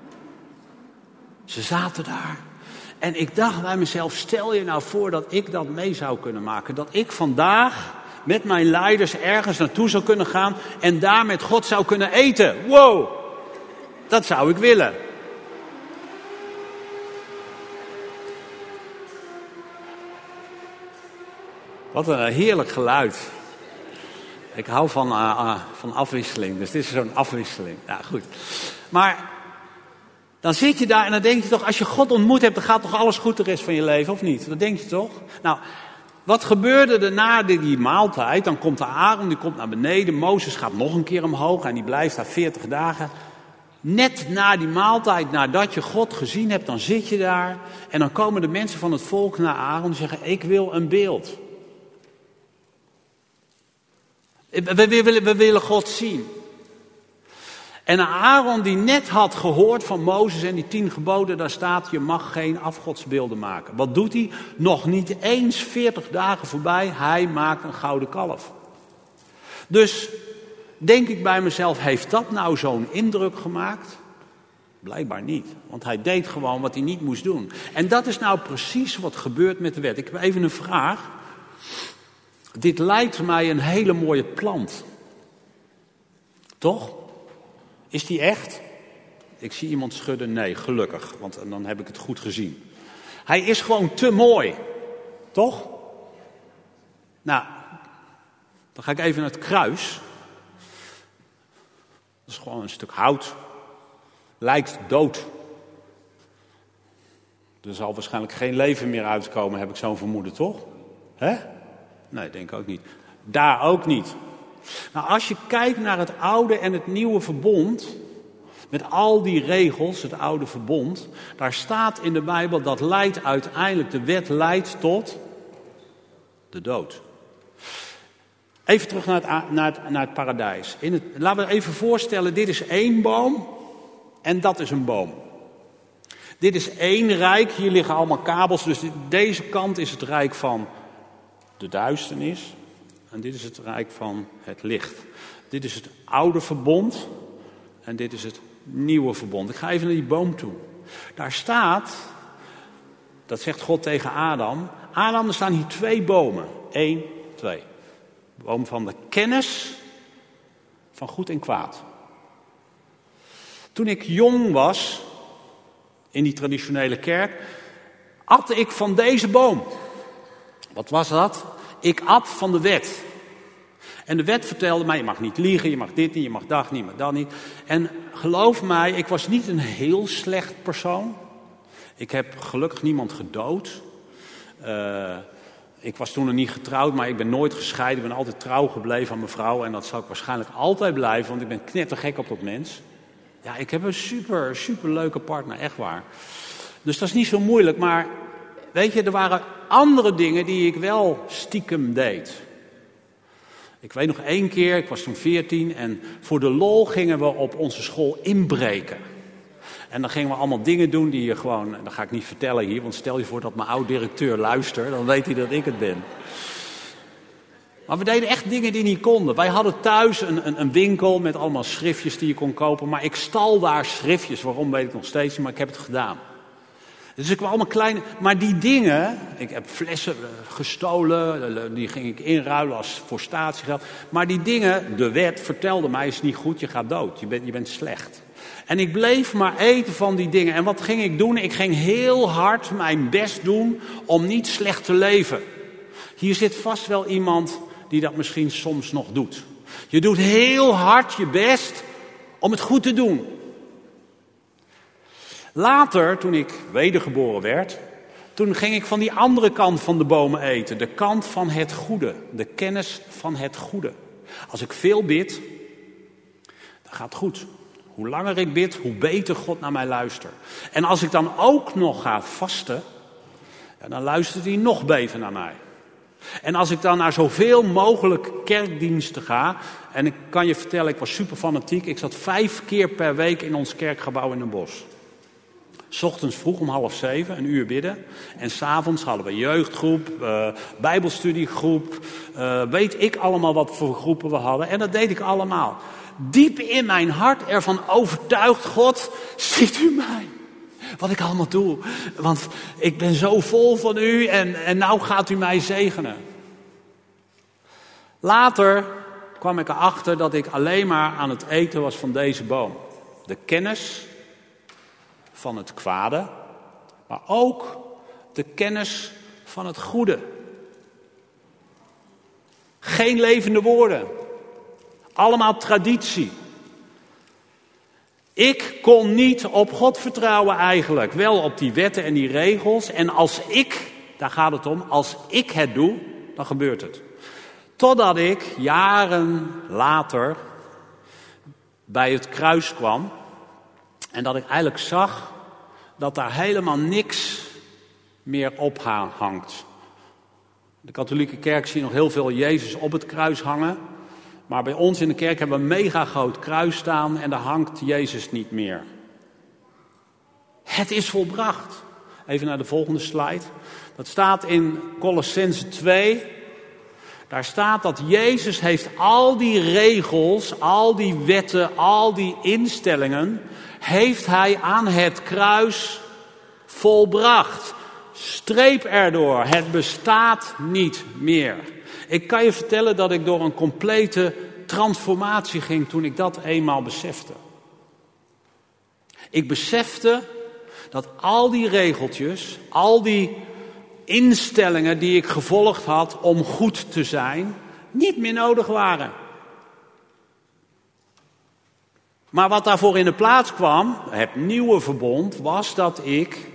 Ze zaten daar. En ik dacht bij mezelf, stel je nou voor dat ik dat mee zou kunnen maken. Dat ik vandaag met mijn leiders ergens naartoe zou kunnen gaan en daar met God zou kunnen eten. Wow, dat zou ik willen. Wat een heerlijk geluid. Ik hou van afwisseling, dus dit is zo'n afwisseling. Ja, goed. Maar dan zit je daar en dan denk je toch, als je God ontmoet hebt, dan gaat toch alles goed de rest van je leven, of niet? Dat denk je toch? Nou, wat gebeurde er na die maaltijd? Dan komt de Aaron, die komt naar beneden. Mozes gaat nog een keer omhoog en die blijft daar 40 dagen. Net na die maaltijd, nadat je God gezien hebt, dan zit je daar. En dan komen de mensen van het volk naar Aaron en zeggen, ik wil een beeld. We willen God zien. En Aaron die net had gehoord van Mozes en die 10 geboden, daar staat, je mag geen afgodsbeelden maken. Wat doet hij? Nog niet eens 40 dagen voorbij, hij maakt een gouden kalf. Dus denk ik bij mezelf, heeft dat nou zo'n indruk gemaakt? Blijkbaar niet, want hij deed gewoon wat hij niet moest doen. En dat is nou precies wat gebeurt met de wet. Ik heb even een vraag. Dit lijkt mij een hele mooie plant. Toch? Is die echt? Ik zie iemand schudden. Nee, gelukkig, want dan heb ik het goed gezien. Hij is gewoon te mooi. Toch? Nou, dan ga ik even naar het kruis. Dat is gewoon een stuk hout. Lijkt dood. Er zal waarschijnlijk geen leven meer uitkomen, heb ik zo'n vermoeden, toch? Hè? Nee, denk ik ook niet. Daar ook niet. Nou, als je kijkt naar het oude en het nieuwe verbond, met al die regels, het oude verbond, daar staat in de Bijbel dat leidt uiteindelijk, de wet leidt tot de dood. Even terug naar het paradijs. Laten we even voorstellen, dit is 1 boom en dat is een boom. Dit is 1 rijk, hier liggen allemaal kabels, dus deze kant is het rijk van de duisternis. En dit is het rijk van het licht. Dit is het oude verbond en dit is het nieuwe verbond. Ik ga even naar die boom toe. Daar staat, dat zegt God tegen Adam. Adam, er staan hier 2 bomen. 1, 2. Boom van de kennis van goed en kwaad. Toen ik jong was, in die traditionele kerk, at ik van deze boom. Wat was dat? Ik at van de wet. En de wet vertelde mij, je mag niet liegen, je mag dit niet, je mag dat niet, je mag dat niet. En geloof mij, ik was niet een heel slecht persoon. Ik heb gelukkig niemand gedood. Ik was toen nog niet getrouwd, maar ik ben nooit gescheiden. Ik ben altijd trouw gebleven aan mijn vrouw. En dat zal ik waarschijnlijk altijd blijven, want ik ben knettergek op dat mens. Ja, ik heb een super leuke partner, echt waar. Dus dat is niet zo moeilijk, maar weet je, er waren andere dingen die ik wel stiekem deed. Ik weet nog 1 keer, ik was toen 14 en voor de lol gingen we op onze school inbreken. En dan gingen we allemaal dingen doen die je gewoon, dat ga ik niet vertellen hier, want stel je voor dat mijn oud-directeur luistert, dan weet hij dat ik het ben. Maar we deden echt dingen die niet konden. Wij hadden thuis een winkel met allemaal schriftjes die je kon kopen, maar ik stal daar schriftjes. Waarom weet ik nog steeds niet, maar ik heb het gedaan. Dus ik was allemaal kleine, maar die dingen, ik heb flessen gestolen, die ging ik inruilen als voor statiegeld. Maar die dingen, de wet vertelde mij, is niet goed, je gaat dood, je bent slecht. En ik bleef maar eten van die dingen. En wat ging ik doen? Ik ging heel hard mijn best doen om niet slecht te leven. Hier zit vast wel iemand die dat misschien soms nog doet. Je doet heel hard je best om het goed te doen. Later, toen ik wedergeboren werd, toen ging ik van die andere kant van de bomen eten. De kant van het goede, de kennis van het goede. Als ik veel bid, dan gaat het goed. Hoe langer ik bid, hoe beter God naar mij luistert. En als ik dan ook nog ga vasten, dan luistert hij nog beter naar mij. En als ik dan naar zoveel mogelijk kerkdiensten ga, en ik kan je vertellen, ik was super fanatiek. Ik zat 5 keer per week in ons kerkgebouw in Den Bosch. 's Ochtends vroeg om 6:30, 1 uur bidden. En 's avonds hadden we jeugdgroep, bijbelstudiegroep. Weet ik allemaal wat voor groepen we hadden. En dat deed ik allemaal. Diep in mijn hart ervan overtuigd, God, ziet u mij. Wat ik allemaal doe. Want ik ben zo vol van u en nou gaat u mij zegenen. Later kwam ik erachter dat ik alleen maar aan het eten was van deze boom. De kennis van het kwade, maar ook de kennis van het goede. Geen levende woorden. Allemaal traditie. Ik kon niet op God vertrouwen eigenlijk. Wel op die wetten en die regels. En als ik, daar gaat het om, als ik het doe, dan gebeurt het. Totdat ik jaren later bij het kruis kwam. En dat ik eigenlijk zag dat daar helemaal niks meer op hangt. De katholieke kerk zie je nog heel veel Jezus op het kruis hangen. Maar bij ons in de kerk hebben we een mega groot kruis staan en daar hangt Jezus niet meer. Het is volbracht. Even naar de volgende slide. Dat staat in Kolossenzen 2. Daar staat dat Jezus heeft al die regels, al die wetten, al die instellingen, heeft hij aan het kruis volbracht. Streep erdoor, het bestaat niet meer. Ik kan je vertellen dat ik door een complete transformatie ging toen ik dat eenmaal besefte. Ik besefte dat al die regeltjes, al die instellingen die ik gevolgd had om goed te zijn, niet meer nodig waren. Maar wat daarvoor in de plaats kwam, het nieuwe verbond, was dat ik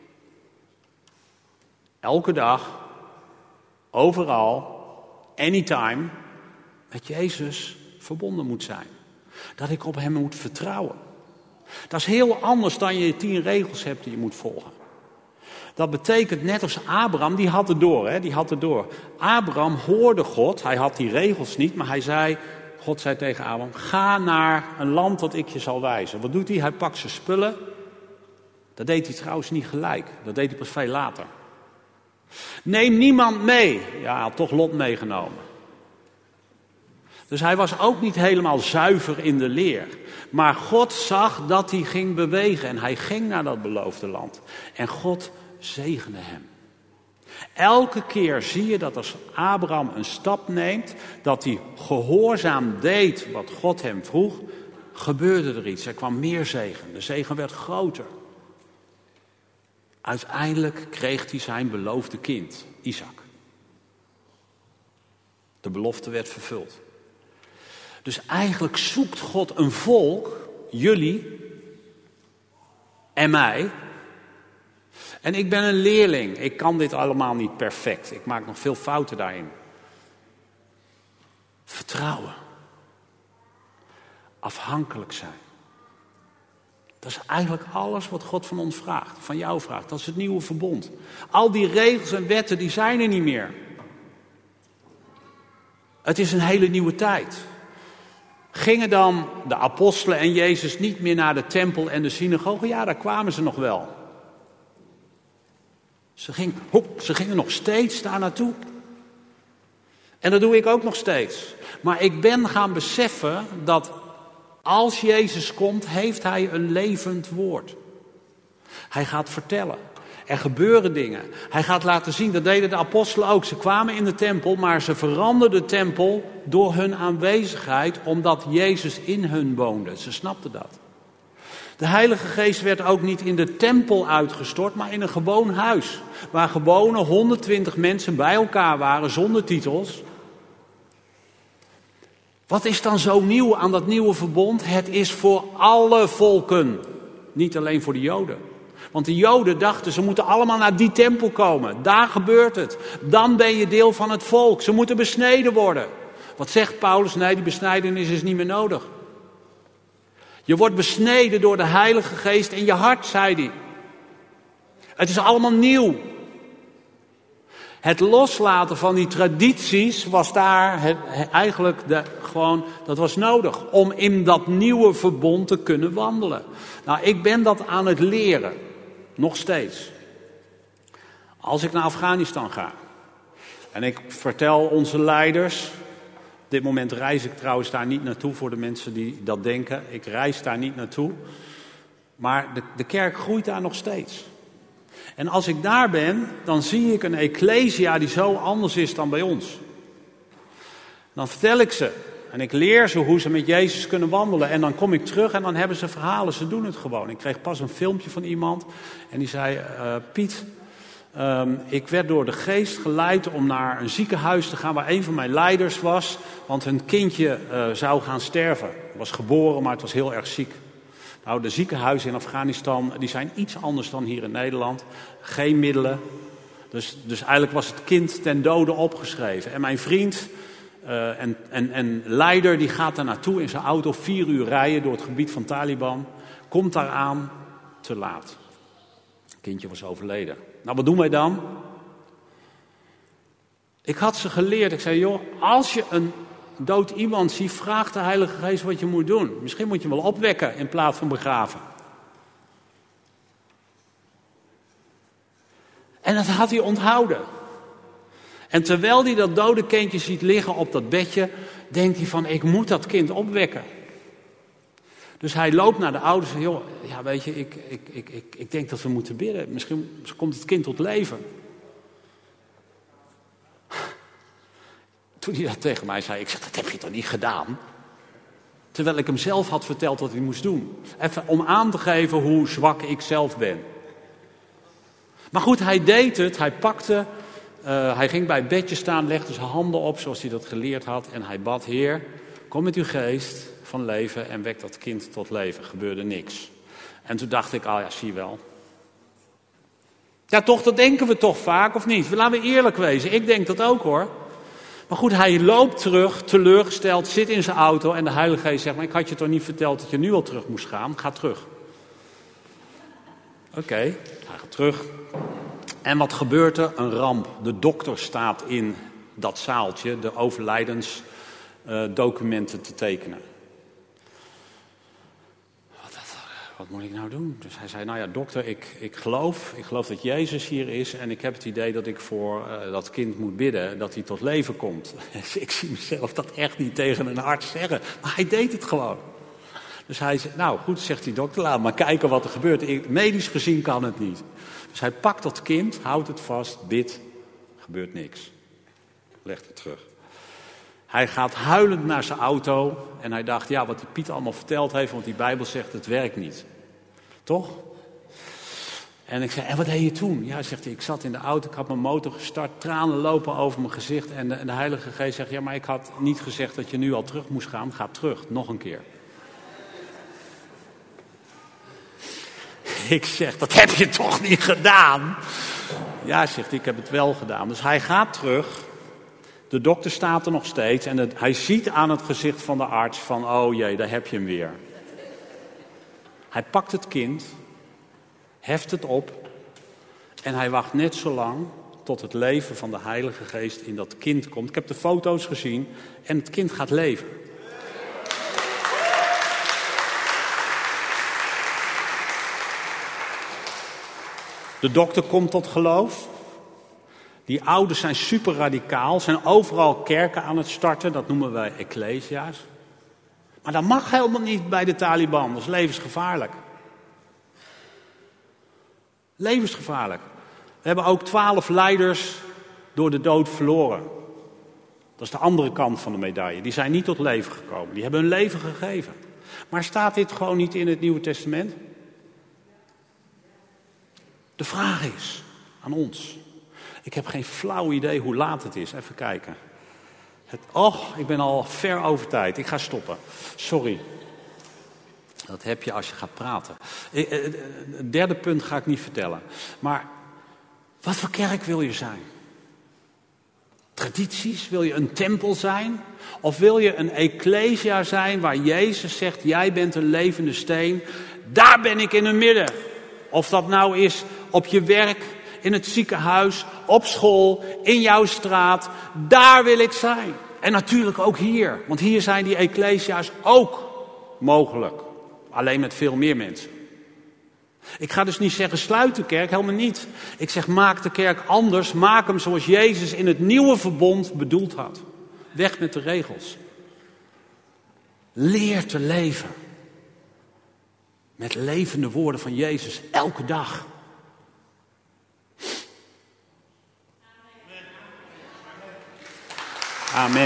elke dag, overal, anytime, met Jezus verbonden moet zijn. Dat ik op hem moet vertrouwen. Dat is heel anders dan je 10 regels hebt die je moet volgen. Dat betekent net als Abraham, die had het door. Abraham hoorde God, hij had die regels niet, maar God zei tegen Abraham, ga naar een land dat ik je zal wijzen. Wat doet hij? Hij pakt zijn spullen. Dat deed hij trouwens niet gelijk, dat deed hij pas veel later. Neem niemand mee. Ja, hij had toch Lot meegenomen. Dus hij was ook niet helemaal zuiver in de leer. Maar God zag dat hij ging bewegen en hij ging naar dat beloofde land. En God zegende hem. Elke keer zie je dat als Abraham een stap neemt, dat hij gehoorzaam deed wat God hem vroeg, gebeurde er iets. Er kwam meer zegen. De zegen werd groter. Uiteindelijk kreeg hij zijn beloofde kind, Isaac. De belofte werd vervuld. Dus eigenlijk zoekt God een volk, jullie en mij. En ik ben een leerling, ik kan dit allemaal niet perfect. Ik maak nog veel fouten daarin. Vertrouwen. Afhankelijk zijn. Dat is eigenlijk alles wat God van ons vraagt, van jou vraagt. Dat is het nieuwe verbond. Al die regels en wetten, die zijn er niet meer. Het is een hele nieuwe tijd. Gingen dan de apostelen en Jezus niet meer naar de tempel en de synagoge? Ja, daar kwamen ze nog wel. Ze gingen nog steeds daar naartoe. En dat doe ik ook nog steeds. Maar ik ben gaan beseffen dat als Jezus komt, heeft hij een levend woord. Hij gaat vertellen. Er gebeuren dingen. Hij gaat laten zien, dat deden de apostelen ook. Ze kwamen in de tempel, maar ze veranderden de tempel door hun aanwezigheid, omdat Jezus in hun woonde. Ze snapten dat. De Heilige Geest werd ook niet in de tempel uitgestort, maar in een gewoon huis. Waar gewone 120 mensen bij elkaar waren, zonder titels. Wat is dan zo nieuw aan dat nieuwe verbond? Het is voor alle volken, niet alleen voor de Joden. Want de Joden dachten, ze moeten allemaal naar die tempel komen. Daar gebeurt het. Dan ben je deel van het volk. Ze moeten besneden worden. Wat zegt Paulus? Nee, die besnijdenis is niet meer nodig. Je wordt besneden door de Heilige Geest in je hart, zei hij. Het is allemaal nieuw. Het loslaten van die tradities was daar dat was nodig om in dat nieuwe verbond te kunnen wandelen. Nou, ik ben dat aan het leren. Nog steeds. Als ik naar Afghanistan ga. En ik vertel onze leiders. Op dit moment reis ik trouwens daar niet naartoe voor de mensen die dat denken. Ik reis daar niet naartoe. Maar de kerk groeit daar nog steeds. En als ik daar ben, dan zie ik een ecclesia die zo anders is dan bij ons. Dan vertel ik ze. En ik leer ze hoe ze met Jezus kunnen wandelen. En dan kom ik terug en dan hebben ze verhalen. Ze doen het gewoon. Ik kreeg pas een filmpje van iemand. En die zei, Piet, Ik werd door de geest geleid om naar een ziekenhuis te gaan waar een van mijn leiders was. Want hun kindje zou gaan sterven. Het was geboren, maar het was heel erg ziek. Nou, de ziekenhuizen in Afghanistan die zijn iets anders dan hier in Nederland. Geen middelen. Dus eigenlijk was het kind ten dode opgeschreven. En mijn vriend en leider die gaat daar naartoe in zijn auto. 4 uur rijden door het gebied van Taliban. Komt daar aan, te laat. Het kindje was overleden. Nou, wat doen wij dan? Ik had ze geleerd. Ik zei, joh, als je een dood iemand ziet, vraag de Heilige Geest wat je moet doen. Misschien moet je hem wel opwekken in plaats van begraven. En dat had hij onthouden. En terwijl hij dat dode kindje ziet liggen op dat bedje, denkt hij van, ik moet dat kind opwekken. Dus hij loopt naar de ouders en zegt, joh, ja, weet je, ik denk dat we moeten bidden. Misschien komt het kind tot leven. Toen hij dat tegen mij zei, ik zeg, dat heb je toch niet gedaan? Terwijl ik hem zelf had verteld wat hij moest doen. Even om aan te geven hoe zwak ik zelf ben. Maar goed, hij deed het, hij pakte, hij ging bij het bedje staan, legde zijn handen op zoals hij dat geleerd had. En hij bad, Heer, kom met uw geest van leven en wek dat kind tot leven. Gebeurde niks. En toen dacht ik, ja, zie je wel. Ja, toch, dat denken we toch vaak, of niet? Laten we eerlijk wezen, ik denk dat ook hoor. Maar goed, hij loopt terug, teleurgesteld, zit in zijn auto en de Heilige Geest zegt, maar ik had je toch niet verteld dat je nu al terug moest gaan? Ga terug. Oké, hij gaat terug. En wat gebeurt er? Een ramp. De dokter staat in dat zaaltje de overlijdensdocumenten te tekenen. Wat moet ik nou doen? Dus hij zei, nou ja, dokter, ik geloof dat Jezus hier is en ik heb het idee dat ik voor dat kind moet bidden, dat hij tot leven komt. Ik zie mezelf dat echt niet tegen een arts zeggen, maar hij deed het gewoon. Dus hij zei, nou goed, zegt die dokter, laat maar kijken wat er gebeurt. Medisch gezien kan het niet. Dus hij pakt dat kind, houdt het vast, bidt, gebeurt niks. Legt het terug. Hij gaat huilend naar zijn auto en hij dacht, ja, wat die Piet allemaal verteld heeft, want die Bijbel zegt, het werkt niet. Toch? En ik zei, en wat deed je toen? Ja, zegt hij, ik zat in de auto, ik had mijn motor gestart, tranen lopen over mijn gezicht. En de Heilige Geest zegt, ja, maar ik had niet gezegd dat je nu al terug moest gaan. Ga terug, nog een keer. Ik zeg, dat heb je toch niet gedaan? Ja, zegt hij, ik heb het wel gedaan. Dus hij gaat terug. De dokter staat er nog steeds en hij ziet aan het gezicht van de arts van, oh jee, daar heb je hem weer. Hij pakt het kind, heft het op en hij wacht net zo lang tot het leven van de Heilige Geest in dat kind komt. Ik heb de foto's gezien en het kind gaat leven. De dokter komt tot geloof. Die ouders zijn super radicaal, zijn overal kerken aan het starten, dat noemen wij ecclesia's. Maar dat mag helemaal niet bij de Taliban, dat is levensgevaarlijk. Levensgevaarlijk. We hebben ook 12 leiders door de dood verloren. Dat is de andere kant van de medaille. Die zijn niet tot leven gekomen, die hebben hun leven gegeven. Maar staat dit gewoon niet in het Nieuwe Testament? De vraag is aan ons. Ik heb geen flauw idee hoe laat het is. Even kijken. Ik ben al ver over tijd. Ik ga stoppen. Sorry. Dat heb je als je gaat praten. Het derde punt ga ik niet vertellen. Maar wat voor kerk wil je zijn? Tradities? Wil je een tempel zijn? Of wil je een ecclesia zijn waar Jezus zegt, jij bent een levende steen. Daar ben ik in het midden. Of dat nou is op je werk, in het ziekenhuis, op school, in jouw straat. Daar wil ik zijn. En natuurlijk ook hier. Want hier zijn die ecclesia's ook mogelijk. Alleen met veel meer mensen. Ik ga dus niet zeggen sluit de kerk, helemaal niet. Ik zeg maak de kerk anders. Maak hem zoals Jezus in het nieuwe verbond bedoeld had. Weg met de regels. Leer te leven. Met levende woorden van Jezus elke dag. Amen.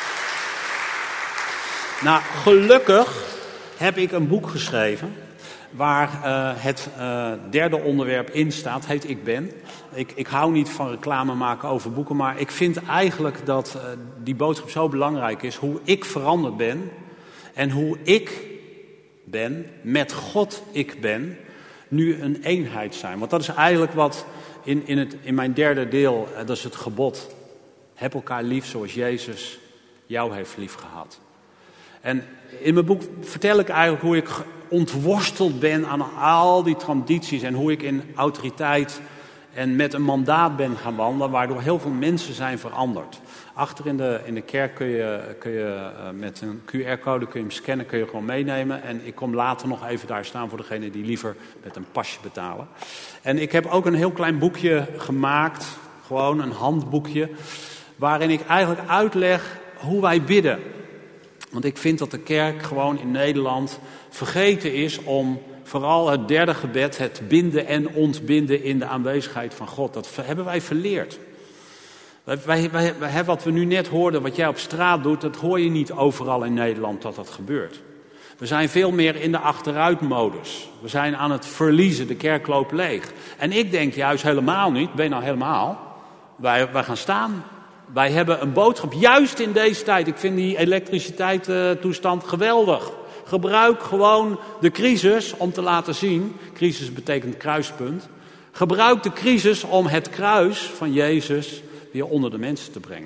Nou, gelukkig heb ik een boek geschreven. waar het derde onderwerp in staat, heet Ik Ben. Ik hou niet van reclame maken over boeken, maar ik vind eigenlijk dat die boodschap zo belangrijk is. Hoe ik veranderd ben en hoe ik ben, met God ik ben, nu een eenheid zijn. Want dat is eigenlijk wat in mijn derde deel, dat is het gebod. Heb elkaar lief zoals Jezus jou heeft lief gehad. En in mijn boek vertel ik eigenlijk hoe ik ontworsteld ben aan al die tradities en hoe ik in autoriteit en met een mandaat ben gaan wandelen, waardoor heel veel mensen zijn veranderd. Achter in de kerk kun je met een QR-code kun je hem scannen, kun je gewoon meenemen. En ik kom later nog even daar staan voor degene die liever met een pasje betalen. En ik heb ook een heel klein boekje gemaakt, gewoon een handboekje, waarin ik eigenlijk uitleg hoe wij bidden. Want ik vind dat de kerk gewoon in Nederland vergeten is om vooral het derde gebed, het binden en ontbinden in de aanwezigheid van God. Dat hebben wij verleerd. Wat we nu net hoorden, wat jij op straat doet, dat hoor je niet overal in Nederland dat dat gebeurt. We zijn veel meer in de achteruitmodus. We zijn aan het verliezen, de kerk loopt leeg. En ik denk juist helemaal niet, ben je nou helemaal, wij gaan staan. Wij hebben een boodschap, juist in deze tijd. Ik vind die elektriciteitstoestand geweldig. Gebruik gewoon de crisis om te laten zien. Crisis betekent kruispunt. Gebruik de crisis om het kruis van Jezus weer onder de mensen te brengen.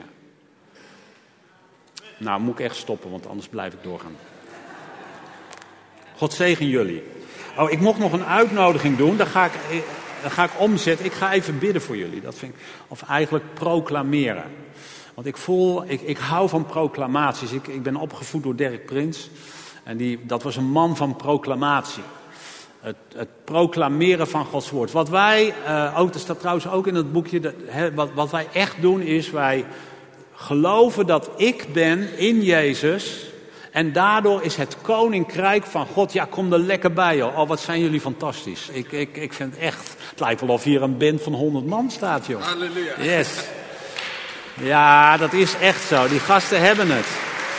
Nou, moet ik echt stoppen, want anders blijf ik doorgaan. God zegen jullie. Oh, ik mocht nog een uitnodiging doen. Dan ga ik omzetten. Ik ga even bidden voor jullie. Dat vind ik, of eigenlijk proclameren. Want ik hou van proclamaties. Ik ben opgevoed door Derek Prins. En dat was een man van proclamatie. Het proclameren van Gods woord. Wat wij, dat staat trouwens ook in het boekje. Wat wij echt doen is, wij geloven dat ik ben in Jezus. En daardoor is het koninkrijk van God, ja, kom er lekker bij, joh. Oh, wat zijn jullie fantastisch. Ik vind het echt, het lijkt wel of hier een band van 100 man staat, joh. Halleluja. Yes. Ja, dat is echt zo. Die gasten hebben het.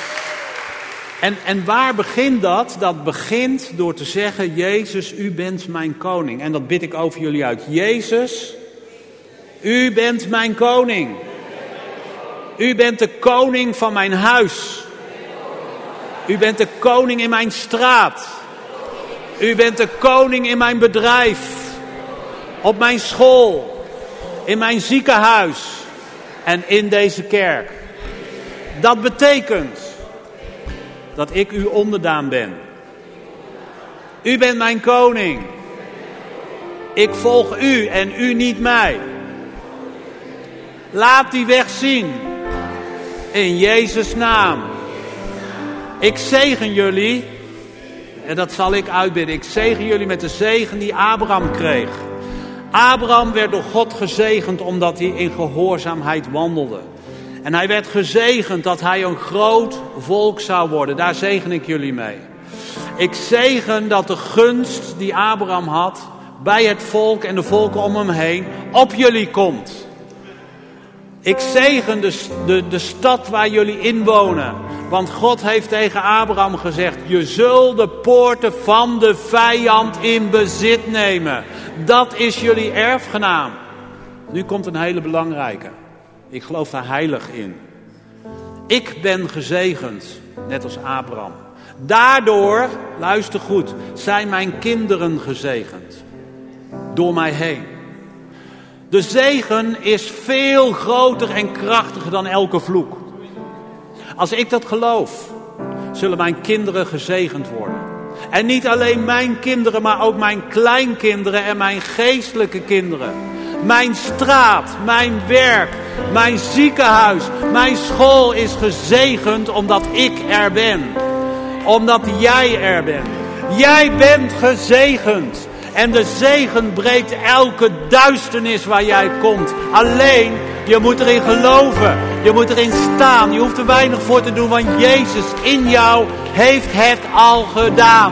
En waar begint dat? Dat begint door te zeggen, Jezus, u bent mijn koning. En dat bid ik over jullie uit. Jezus, u bent mijn koning. U bent de koning van mijn huis. U bent de koning in mijn straat. U bent de koning in mijn bedrijf. Op mijn school. In mijn ziekenhuis. En in deze kerk. Dat betekent dat ik uw onderdaan ben. U bent mijn koning. Ik volg u en u niet mij. Laat die weg zien. In Jezus' naam. Ik zegen jullie. En dat zal ik uitbidden. Ik zegen jullie met de zegen die Abraham kreeg. Abraham werd door God gezegend omdat hij in gehoorzaamheid wandelde. En hij werd gezegend dat hij een groot volk zou worden. Daar zegen ik jullie mee. Ik zegen dat de gunst die Abraham had bij het volk en de volken om hem heen op jullie komt. Ik zegen de stad waar jullie inwonen. Want God heeft tegen Abraham gezegd, je zult de poorten van de vijand in bezit nemen. Dat is jullie erfgenaam. Nu komt een hele belangrijke. Ik geloof daar heilig in. Ik ben gezegend, net als Abraham. Daardoor, luister goed, zijn mijn kinderen gezegend. Door mij heen. De zegen is veel groter en krachtiger dan elke vloek. Als ik dat geloof, zullen mijn kinderen gezegend worden. En niet alleen mijn kinderen, maar ook mijn kleinkinderen en mijn geestelijke kinderen. Mijn straat, mijn werk, mijn ziekenhuis, mijn school is gezegend omdat ik er ben. Omdat jij er bent. Jij bent gezegend. En de zegen breekt elke duisternis waar jij komt. Alleen, je moet erin geloven. Je moet erin staan. Je hoeft er weinig voor te doen, want Jezus in jou heeft het al gedaan.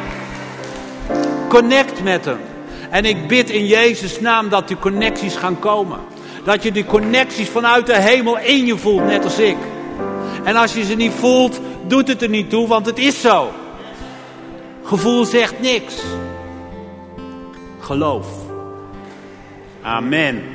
Connect met hem. En ik bid in Jezus' naam dat die connecties gaan komen. Dat je die connecties vanuit de hemel in je voelt, net als ik. En als je ze niet voelt, doet het er niet toe, want het is zo. Gevoel zegt niks. geloof. Amen.